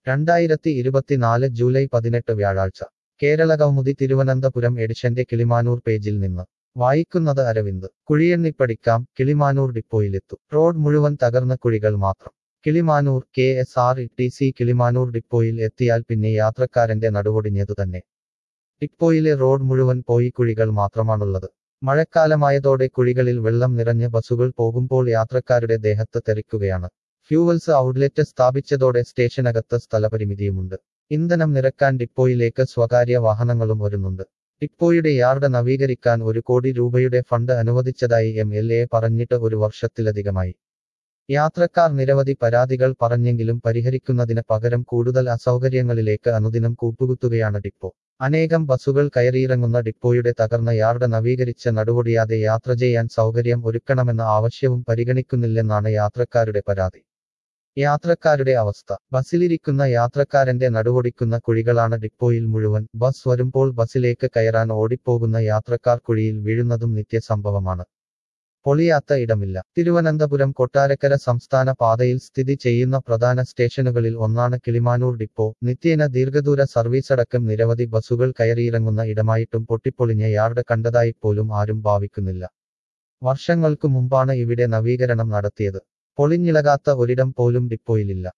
2024 July 18 വ്യാഴാഴ്ച കേരളകൗമുദി തിരുവനന്തപുരം എഡിഷന്റെ കിളിമാനൂർ പേജിൽ നിന്ന് വായിക്കുന്നത് അരവിന്ദ്. കുഴിയെണ്ണിപ്പടിക്കാം, കിളിമാനൂർ ഡിപ്പോയിലെത്തും. റോഡ് മുഴുവൻ തകർന്ന കുഴികൾ മാത്രം. കിളിമാനൂർ KSRTC കിളിമാനൂർ ഡിപ്പോയിൽ എത്തിയാൽ പിന്നെ യാത്രക്കാരന്റെ നടുവൊടിഞ്ഞതു തന്നെ. ഡിപ്പോയിലെ റോഡ് മുഴുവൻ പോയി കുഴികൾ മാത്രമാണുള്ളത്. മഴക്കാലമായതോടെ കുഴികളിൽ വെള്ളം നിറഞ്ഞ് ബസുകൾ പോകുമ്പോൾ യാത്രക്കാരുടെ ദേഹത്ത് തെറിക്കുകയാണ്. Fuels outlet സ്ഥാപിച്ചതോടെ സ്റ്റേഷനകത്ത് സ്ഥലപരിമിതിയുമുണ്ട്. ഇന്ധനം നിറക്കാൻ ഡിപ്പോയിലേക്ക് സ്വകാര്യ വാഹനങ്ങളും വരുന്നുണ്ട്. ഡിപ്പോയുടെ യാർഡ് നവീകരിക്കാൻ 1 കോടി രൂപയുടെ ഫണ്ട് അനുവദിച്ചതായി MLA പറഞ്ഞിട്ട് 1 വർഷത്തിലധികമായി. യാത്രക്കാർ നിരവധി പരാതികൾ പറഞ്ഞെങ്കിലും പരിഹരിക്കുന്നതിന് പകരം കൂടുതൽ അസൗകര്യങ്ങളിലേക്ക് അനുദിനം കൂപ്പുകുത്തുകയാണ് ഡിപ്പോ. അനേകം ബസുകൾ കയറിയിറങ്ങുന്ന ഡിപ്പോയുടെ തകർന്ന യാർഡ് നവീകരിച്ച് നടുവൊടിയാതെ യാത്ര ചെയ്യാൻ സൗകര്യം ഒരുക്കണമെന്ന ആവശ്യവും പരിഗണിക്കുന്നില്ലെന്നാണ് യാത്രക്കാരുടെ പരാതി. യാത്രക്കാരുടെ അവസ്ഥ. ബസിലിരിക്കുന്ന യാത്രക്കാരന്റെ നടുവൊടിക്കുന്ന കുഴികളാണ് ഡിപ്പോയിൽ മുഴുവൻ. ബസ് വരുമ്പോൾ ബസിലേക്ക് കയറാൻ ഓടിപ്പോകുന്ന യാത്രക്കാർ കുഴിയിൽ വീഴുന്നതും നിത്യസംഭവമാണ്. പൊളിയാത്ത ഇടമില്ല. തിരുവനന്തപുരം കൊട്ടാരക്കര സംസ്ഥാന പാതയിൽ സ്ഥിതി ചെയ്യുന്ന പ്രധാന സ്റ്റേഷനുകളിൽ ഒന്നാണ് കിളിമാനൂർ ഡിപ്പോ. നിത്യേന ദീർഘദൂര സർവീസടക്കം നിരവധി ബസുകൾ കയറിയിറങ്ങുന്ന ഇടമായിട്ടും പൊട്ടിപ്പൊളിഞ്ഞ യാർഡ് കണ്ടതായിപ്പോലും ആരും ഭാവിക്കുന്നില്ല. വർഷങ്ങൾക്കു മുമ്പാണ് ഇവിടെ നവീകരണം നടത്തിയത്. പൊളിഞ്ഞിളകാത്ത ഒരിടം പോലും ഡിപ്പോയിലില്ല.